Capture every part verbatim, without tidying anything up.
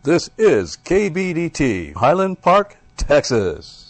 This is K B D T, Highland Park, Texas.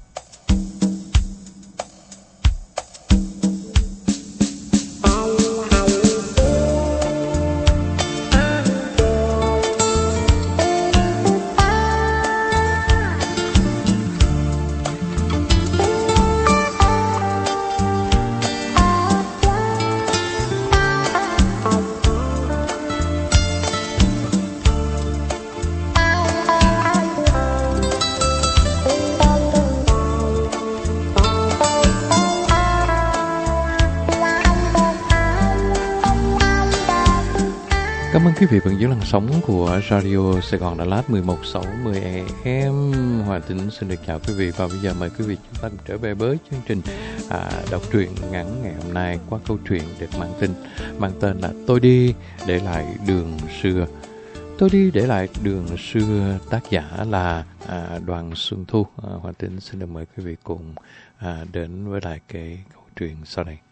Cảm ơn quý vị vẫn giữ làn sóng của Radio Sài Gòn Đà Lạt mười một sáu mươi A M. Hòa Tính xin được chào quý vị và bây giờ mời quý vị chúng ta cùng trở về với chương trình à, đọc truyện ngắn ngày hôm nay qua câu chuyện được mang tên mang tên là Tôi đi để lại đường xưa. Tôi đi để lại đường xưa, tác giả là à, Đoàn Xuân Thu. À, Hòa Tính xin được mời quý vị cùng à, đến với lại cái câu chuyện sau đây.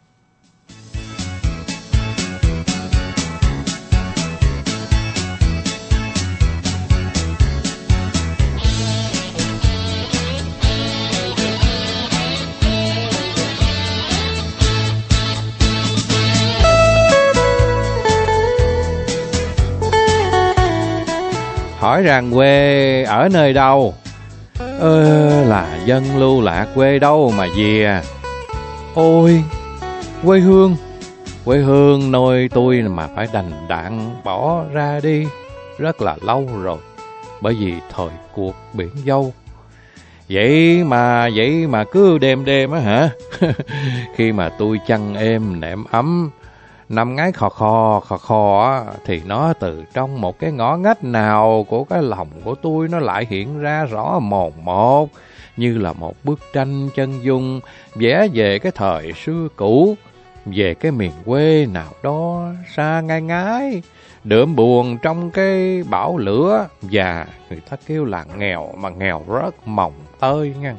Hỏi rằng quê ở nơi đâu? Ơ là dân lưu lạc quê đâu mà về. Ôi quê hương, quê hương nơi tôi mà phải đành đạn bỏ ra đi rất là lâu rồi, bởi vì thời cuộc biển dâu. Vậy mà vậy mà cứ đêm đêm á hả? Khi mà tôi chăn êm nệm ấm, nằm ngáy khò khò khò khò thì nó từ trong một cái ngõ ngách nào của cái lòng của tôi nó lại hiện ra rõ mồn một, như là một bức tranh chân dung vẽ về cái thời xưa cũ, về cái miền quê nào đó xa ngai ngái, đượm buồn trong cái bão lửa, và người ta kêu là nghèo mà nghèo rất mồng tơi nha.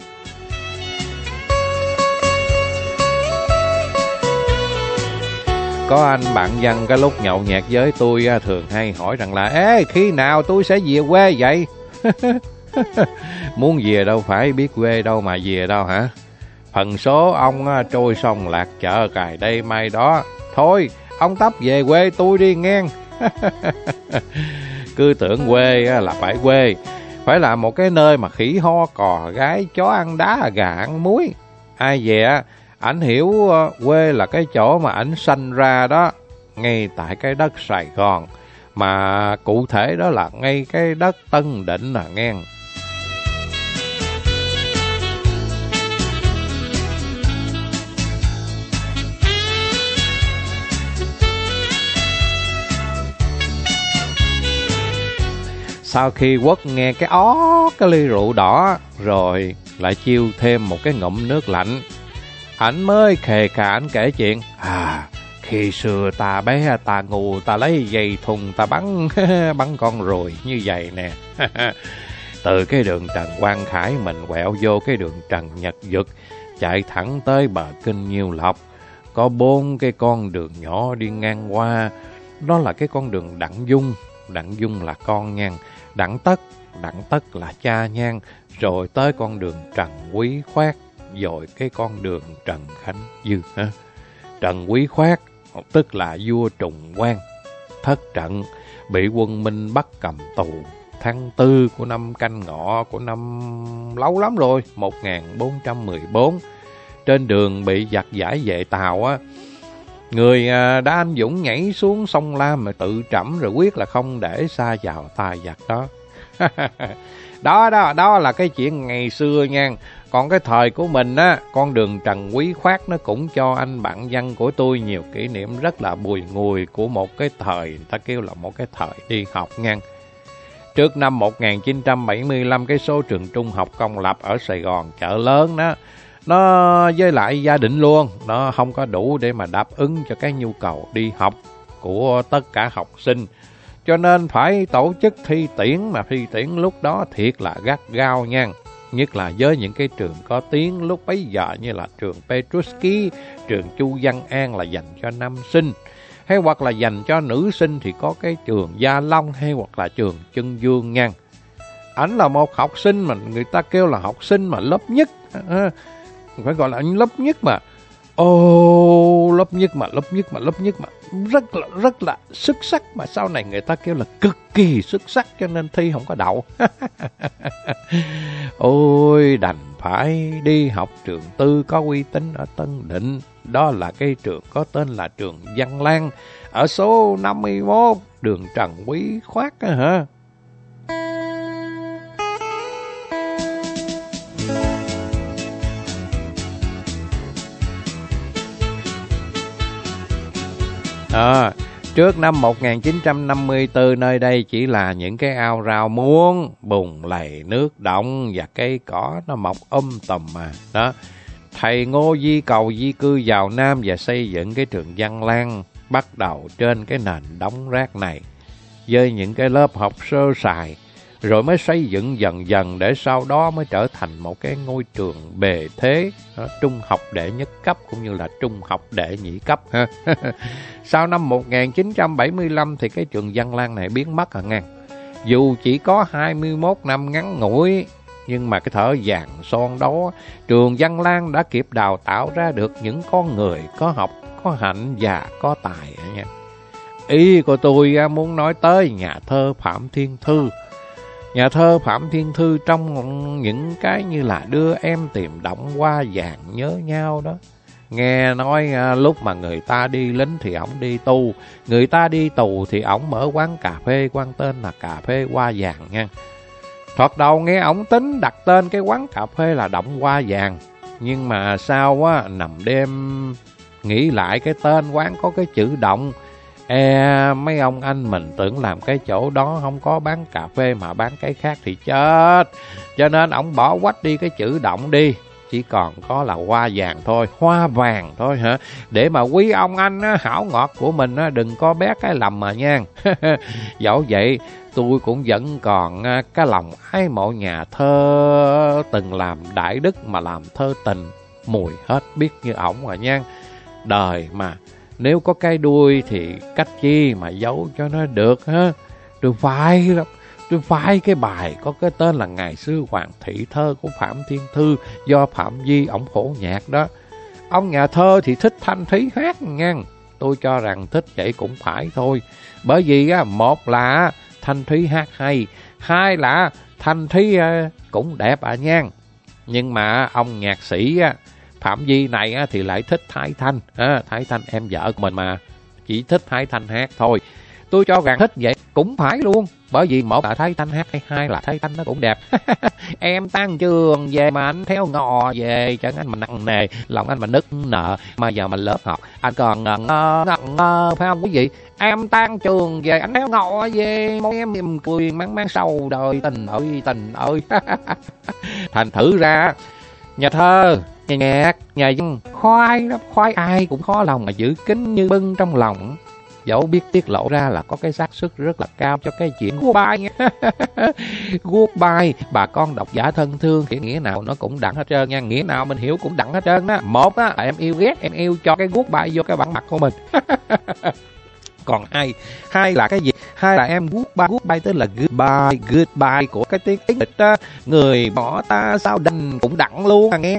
Có anh bạn dân cái lúc nhậu nhẹt với tôi thường hay hỏi rằng là: ê, khi nào tôi sẽ về quê vậy? Muốn về đâu phải biết quê đâu mà về đâu hả? Phần số ông trôi sông lạc chợ cài đây mai đó. Thôi, ông tấp về quê tôi đi nghe. Cứ tưởng quê là phải quê, phải là một cái nơi mà khỉ ho cò gái, chó ăn đá, gà ăn muối. Ai về ảnh hiểu quê là cái chỗ mà ảnh sanh ra đó, ngay tại cái đất Sài Gòn, mà cụ thể đó là ngay cái đất Tân Định là nghe. Sau khi Quốc nghe cái ó cái ly rượu đỏ rồi lại chiêu thêm một cái ngụm nước lạnh, ảnh mới khề khà ảnh kể chuyện. À, khi xưa ta bé ta ngu, ta lấy dây thùng ta bắn bắn con ruồi như vậy nè. Từ cái đường Trần Quang Khải mình quẹo vô cái đường Trần Nhật Duật, chạy thẳng tới bờ kênh Nhiêu Lộc. Có bốn cái con đường nhỏ đi ngang qua, đó là cái con đường Đặng Dung. Đặng Dung là con nhan, Đặng Tất, Đặng Tất là cha nhan, rồi tới con đường Trần Quý Khoát, rồi cái con đường Trần Khánh Dư. Ha? Trần Quý Khoát tức là vua Trùng Quang, thất trận, bị quân Minh bắt cầm tù tháng tư của năm Canh Ngọ của năm lâu lắm rồi, một nghìn bốn trăm mười bốn. Trên đường bị giặc giải về Tàu á, người đã anh dũng nhảy xuống sông Lam mà tự trẫm rồi quyết là không để sa vào tay giặc đó. Đó đó, đó là cái chuyện ngày xưa nha. Còn cái thời của mình á, con đường Trần Quý Khoát nó cũng cho anh bạn văn của tôi nhiều kỷ niệm rất là bùi ngùi của một cái thời, người ta kêu là một cái thời đi học nha. Trước năm một nghìn chín trăm bảy mươi lăm, cái số trường trung học công lập ở Sài Gòn chợ lớn đó, nó với lại gia đình luôn, nó không có đủ để mà đáp ứng cho cái nhu cầu đi học của tất cả học sinh. Cho nên phải tổ chức thi tuyển, mà thi tuyển lúc đó thiệt là gắt gao nha. Nhất là với những cái trường có tiếng lúc bấy giờ như là trường Petruski, trường Chu Văn An là dành cho nam sinh, hay hoặc là dành cho nữ sinh thì có cái trường Gia Long hay hoặc là trường Trưng Dương nha. Ảnh là một học sinh mà người ta kêu là học sinh mà lớp nhất, à, phải gọi là lớp nhất mà. Ồ, oh, lớp nhất mà, lớp nhất mà, lớp nhất mà, rất là, rất là xuất sắc, mà sau này người ta kêu là cực kỳ xuất sắc cho nên thi không có đậu. Ôi, đành phải đi học trường tư có uy tín ở Tân Định. Đó là cái trường có tên là trường Văn Lang, ở số năm mươi mốt, đường Trần Quý Khoát á hả? À, trước năm một nghìn chín trăm năm mươi tư nơi đây chỉ là những cái ao rau muống, bùn lầy nước động và cây cỏ nó mọc um tùm mà. Đó, thầy Ngô Di Cầu di cư vào Nam và xây dựng cái trường Văn Lang bắt đầu trên cái nền đống rác này với những cái lớp học sơ sài, rồi mới xây dựng dần dần để sau đó mới trở thành một cái ngôi trường bề thế, đó, trung học đệ nhất cấp cũng như là trung học đệ nhị cấp ha. Sau năm một nghìn chín trăm bảy mươi lăm thì cái trường Văn Lang này biến mất à ngang. Dù chỉ có hai mươi mốt năm ngắn ngủi, nhưng mà cái thở vàng son đó, trường Văn Lang đã kịp đào tạo ra được những con người có học, có hạnh và có tài nha. Ý của tôi muốn nói tới nhà thơ Phạm Thiên Thư. Nhà thơ Phạm Thiên Thư trong những cái như là đưa em tìm động hoa vàng nhớ nhau đó. Nghe nói à, lúc mà người ta đi lính thì ổng đi tu, người ta đi tù thì ổng mở quán cà phê quán tên là cà phê hoa vàng nha. Thoạt đầu nghe ổng tính đặt tên cái quán cà phê là Động Hoa Vàng, nhưng mà sau á nằm đêm nghĩ lại cái tên quán có cái chữ Động. E mấy ông anh mình tưởng làm cái chỗ đó không có bán cà phê mà bán cái khác thì chết. Cho nên ổng bỏ quách đi cái chữ Động đi, chỉ còn có là Hoa Vàng thôi, hoa vàng thôi hả? Để mà quý ông anh á, hảo ngọt của mình á, đừng có bé cái lầm mà nha. Dẫu vậy tôi cũng vẫn còn cái lòng ái mộ nhà thơ từng làm đại đức mà làm thơ tình mùi hết biết như ổng rồi nha. Đời mà nếu có cái đuôi thì cách chi mà giấu cho nó được ha. Tôi phải lắm. Tôi phải cái bài có cái tên là Ngày xưa Hoàng thị thơ của Phạm Thiên Thư do Phạm Di ổng phổ nhạc đó. Ông nhà thơ thì thích thanh thúy hát nha. Tôi cho rằng thích vậy cũng phải thôi. Bởi vì á, một là thanh thúy hát hay, hai là thanh thúy cũng đẹp à nha. Nhưng mà ông nhạc sĩ á, Phạm Di này á, thì lại thích Thái Thanh. À, Thái Thanh em vợ của mình mà, chỉ thích Thái Thanh hát thôi. Tôi cho rằng thích vậy cũng phải luôn. Bởi vì một là Thái Thanh hát hay hai là Thái Thanh nó cũng đẹp. Em tan trường về mà anh theo ngò về, chẳng anh mà nặng nề, lòng anh mà nức nợ. Mà giờ mình lớp học, anh còn ngờ ngơ, ngơ, phải không quý vị? Em tan trường về, anh theo ngò về, mong em mỉm cười mang mang sầu đời tình ơi, tình ơi. Thành thử ra, nhà thơ, nhà nhạc, nhà văn, khoai đó, khoai ai cũng khó lòng mà giữ kín như bưng trong lòng. Dẫu biết tiết lộ ra là có cái xác suất rất là cao cho cái chuyện goodbye nha. Goodbye, bà con độc giả thân thương, thì nghĩa nào nó cũng đặng hết trơn nha. Nghĩa nào mình hiểu cũng đặng hết trơn đó. Một á, là em yêu ghét, em yêu cho cái goodbye vô cái bản mặt của mình. Còn hai, hai là cái gì? Hai là em goodbye, goodbye tức là goodbye, goodbye của cái tiếng tiếng địch đó. Người bỏ ta sao đành cũng đặng luôn à nghe.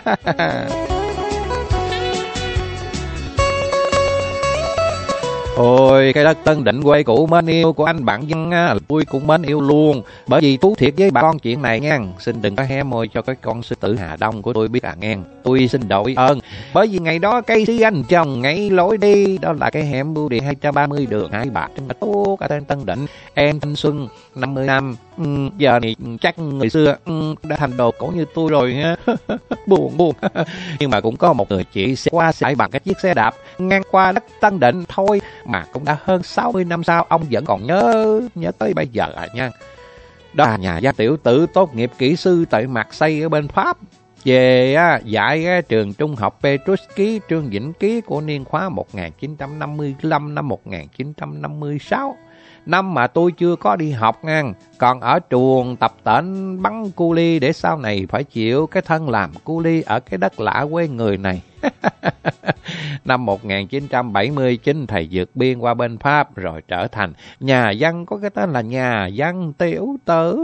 Ôi, cái đất Tân Định quê cũ mến yêu của anh bạn Văn á, tôi cũng mến yêu luôn. Bởi vì thú thiệt với bà con chuyện này nha, xin đừng có hé môi cho cái con sư tử Hà Đông của tôi biết à nghe. Tôi xin đội ơn. Bởi vì ngày đó cây si anh chồng ngày lối đi, đó là cái hẻm bưu điện hai trăm ba mươi đường Hai Bà trên Bạch Tú cả tên Tân Định. Em thanh xuân năm mươi năm, ừ, giờ thì chắc người xưa ừ, đã thành đồ cổ như tôi rồi ha. Buồn buồn. Nhưng mà cũng có một người chị sẽ qua sẽ bằng cái chiếc xe đạp ngang qua đất Tân Định thôi. Mà cũng đã hơn sáu mươi năm sau, ông vẫn còn nhớ nhớ tới bây giờ à nha. Đó là nhà gia tiểu tử tốt nghiệp kỹ sư tại Marseille ở bên Pháp. Về á, dạy á, trường trung học Petruski Trương Vĩnh Ký của niên khóa một nghìn chín trăm năm mươi lăm năm một nghìn chín trăm năm mươi sáu. Năm mà tôi chưa có đi học nha, còn ở trường tập tễnh bắn cu li để sau này phải chịu cái thân làm cu li ở cái đất lạ quê người này. Năm một nghìn chín trăm bảy mươi chín, thầy vượt biên qua bên Pháp rồi trở thành nhà văn có cái tên là nhà văn Tiểu Tử.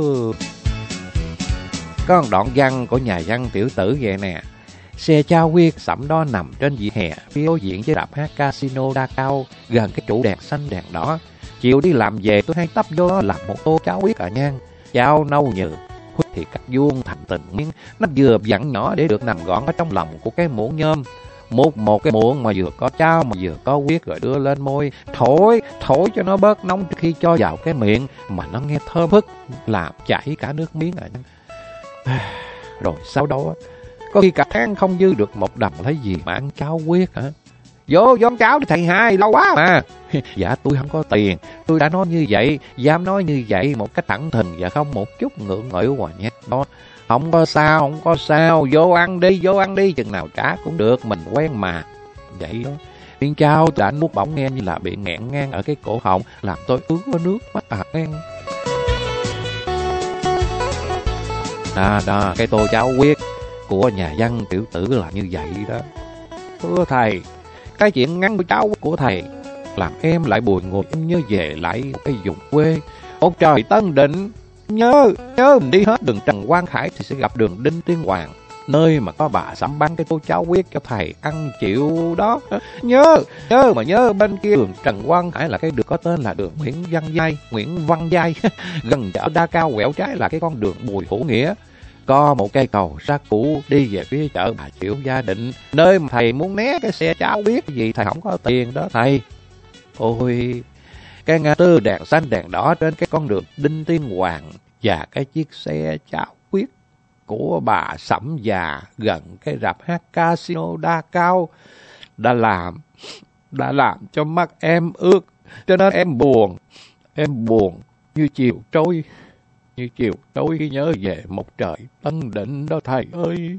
Có một đoạn văn của nhà văn Tiểu Tử vậy nè. Xe trao huyết sẫm đó nằm trên vỉa hè, phía đối diện với rạp hát Casino Đa Cao, gần cái trụ đèn xanh đèn đỏ. Chiều đi làm về tôi hay tấp vô đó làm một tô cháo huyết à nhan. Cháo nâu nhừ, huyết thì cắt vuông thành từng miếng, nó vừa vặn nhỏ để được nằm gọn ở trong lòng của cái muỗng nhôm. Một một cái muỗng mà vừa có cháo mà vừa có huyết rồi đưa lên môi, thổi, thổi cho nó bớt nóng trước khi cho vào cái miệng, mà nó nghe thơm phức, làm chảy cả nước miếng à. Rồi sau đó, có khi cả tháng không dư được một đồng lấy gì mà ăn cháo huyết hả? Vô, vô ăn cháo đi thầy hai, lâu quá mà. Dạ tôi không có tiền, tôi đã nói như vậy, dám nói như vậy một cách thẳng thừng và không một chút ngượng nghịu hòa nhát đó. Không có sao, không có sao, vô ăn đi, vô ăn đi, chừng nào trả cũng được, mình quen mà. Vậy đó, miếng cháo đã nuốt bỗng nghe như là bị nghẹn ngang ở cái cổ họng, làm tôi ướt có nước mắt à ngang. Đó, đó, cái tô cháo huyết của nhà văn Tiểu Tử là như vậy đó. Thưa thầy, cái chuyện ngắn của cháu của thầy làm em lại buồn ngồi, em nhớ về lại cái vùng quê. Ôi trời Tân Định, nhớ, nhớ mình đi hết đường Trần Quang Khải thì sẽ gặp đường Đinh Tiên Hoàng, nơi mà có bà sắm bán cái tô cháo huyết cho thầy ăn chịu đó. Nhớ, nhớ mà nhớ bên kia đường Trần Quang Khải là cái đường có tên là đường Nguyễn Văn Giai, Nguyễn Văn Giai. Gần chợ Đa Cao quẹo trái là cái con đường Bùi Hữu Nghĩa. Có một cây cầu sắt cũ đi về phía chợ Bà Triệu Gia Định, nơi mà thầy muốn né cái xe cháo huyết gì thầy không có tiền đó thầy. Ôi, cái ngã tư đèn xanh đèn đỏ trên cái con đường Đinh Tiên Hoàng và cái chiếc xe cháo huyết của bà Sẩm già gần cái rạp hát Casino Đa Cao đã làm, đã làm cho mắt em ướt, cho nên em buồn, em buồn như chiều trôi. Như chiều tối khi nhớ về một trời Tân Định đó thầy ơi.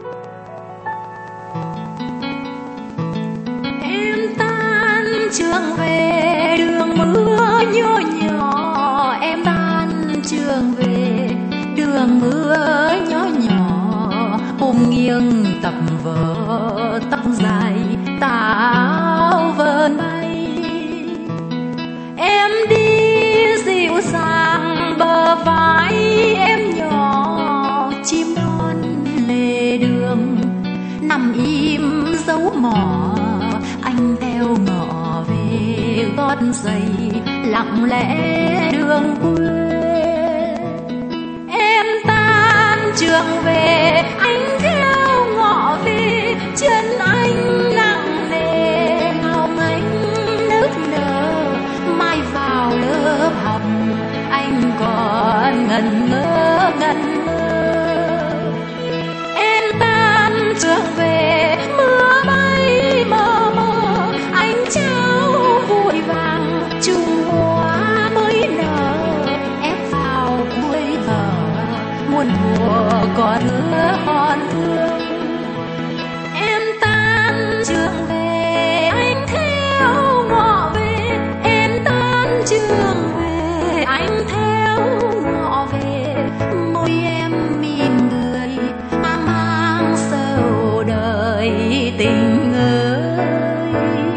Em tan trường về đường mưa nhỏ nhỏ, em tan trường về đường mưa nhỏ nhỏ, ôm nghiêng tập vở tóc dài táo vờn bay. Em đi dịu dàng bờ vai em nhỏ, chim non lề đường nằm im dấu mỏ, anh theo ngõ về gót giày lặng lẽ đường quê. Em tan trường về anh theo ngõ về, chân anh nặng nề hồng anh nức nở, mai vào lớp học anh còn ngẩn ngơ ngẩn ngơ. Em tan trường về mưa bay mờ mờ, ánh trao vội vàng chung hoa mới nở, ép vào cuối thở muôn mùa còn hứa còn thương. Em tan trường về anh theo ngõ về, em tan trường về anh theo ngõ về, môi em mỉm cười mang mang sầu đời tình ơi.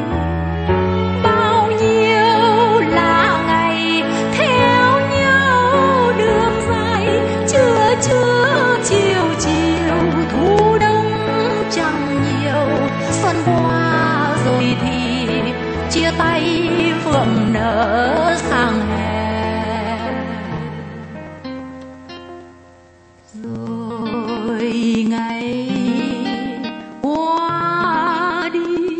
Bao nhiêu là ngày theo nhau đường dài, trưa trưa chiều chiều thu đông chẳng nhiều, xuân qua rồi thì chia tay phượng nở sang hè. Rồi ngày qua đi,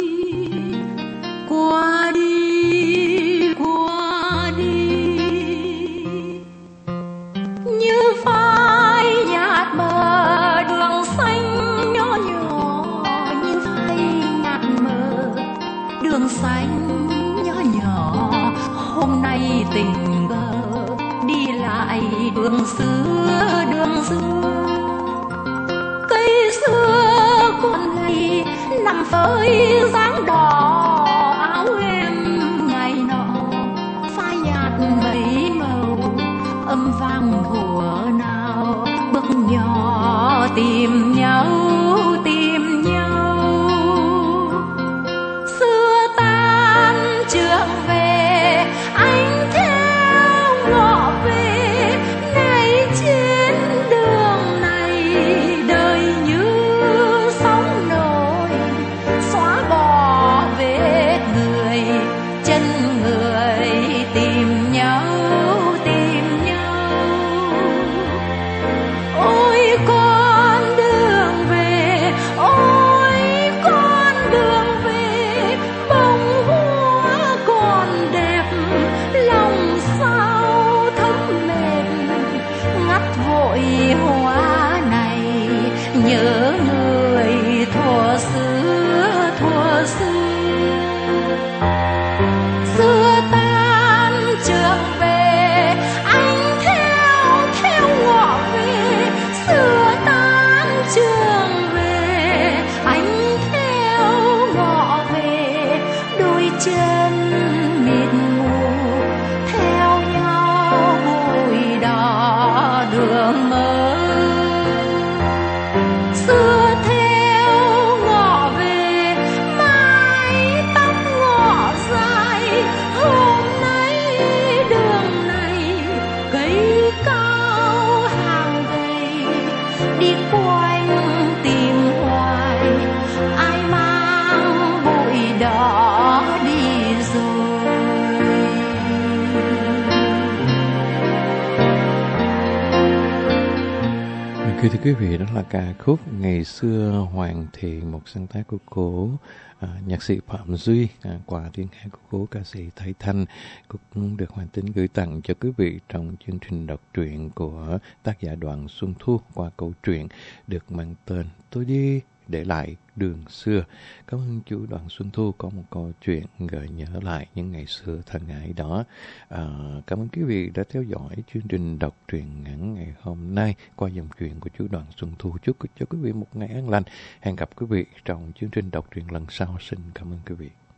qua đi, qua đi, như phai nhạt mờ đường xanh nhỏ nhỏ, như phai nhạt mờ đường xanh nhỏ nhỏ. Hôm nay tình cờ đi lại đường xưa đường xưa, cây xưa còn gầy nằm phơi dáng đỏ, áo em ngày nọ phai nhạt mấy màu, âm vang thuở nào bước nhỏ tìm nhau tìm nhau. Thưa quý vị, đó là ca khúc Ngày xưa hoàn thiện, một sáng tác của cố à, nhạc sĩ Phạm Duy à, qua tiếng hát của cố ca sĩ Thái Thanh, cũng được Hoàng Tính gửi tặng cho quý vị trong chương trình đọc truyện của tác giả Đoàn Xuân Thu qua câu chuyện được mang tên Tôi đi để lại đường xưa. Cảm ơn chú Đoàn Xuân Thu có một câu chuyện gợi nhớ lại những ngày xưa thân ái đó. À, cảm ơn quý vị đã theo dõi chương trình đọc truyện ngắn ngày hôm nay qua dòng truyện của chú Đoàn Xuân Thu. Chúc cho quý vị một ngày an lành. Hẹn gặp quý vị trong chương trình đọc truyện lần sau. Xin cảm ơn quý vị.